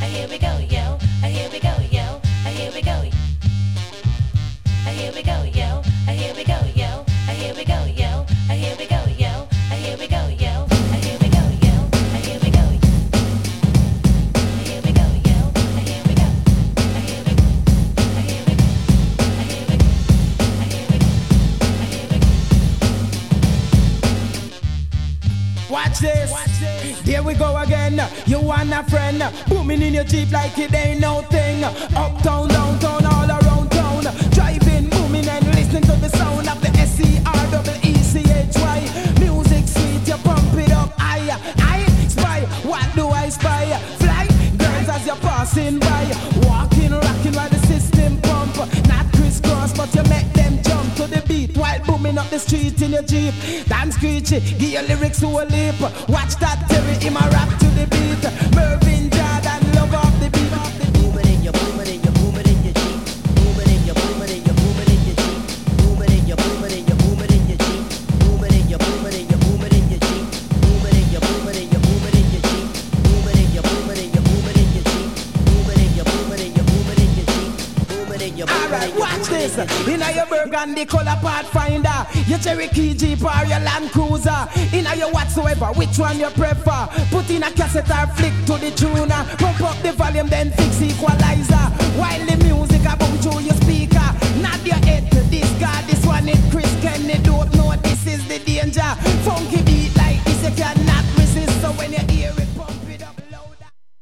here we go, yo. Here we go, yo. Here we go. Here we go, yo. Here we go, yo. Here we go, yo. Here we go, yo. Here we go, yo. Here we go, yo. Here we go. Here we go, yo. Here we go. Here we go. Here we go. Here we go. Here we go. Watch this. Here we go again. You want a friend booming in your Jeep like it ain't no thing. Uptown, downtown, all around town. Driving, booming and listening to the sound of the SEREECHY. Music sweet, you pump it up. I spy. What do I spy? Fly girls as you're passing by. Walking, rocking while the system pump. Not crisscross, but you make them jump to the beat while booming up the street in your Jeep. Dance screechy, give your lyrics to a lip. Watch that Terry in my rap to the beat. Mervyn Jordan, love off the beat. Boom it in your, boom it in your, boom it in your Jeep. Boom it in your, boom it in your, boom it in your Jeep. Boom it in your, boom it in your, boom it in your Jeep. Boom it in your, boom it in your, boom it in your Jeep. Boom it in your, boom it in your, boom it in your Jeep. Boom it in your, boom it in your, boom it in your Jeep. Boom it in your, boom it in your, boom it in your Jeep. Boom it in your, boom it in your, alright, watch this. In your burgundy color Pathfinder, your Cherokee Jeep or your Land Cruiser. In your whatsoever, which one you prefer? Put in a cassette or flick to the tuner. Pump up the volume, then fix equalizer. While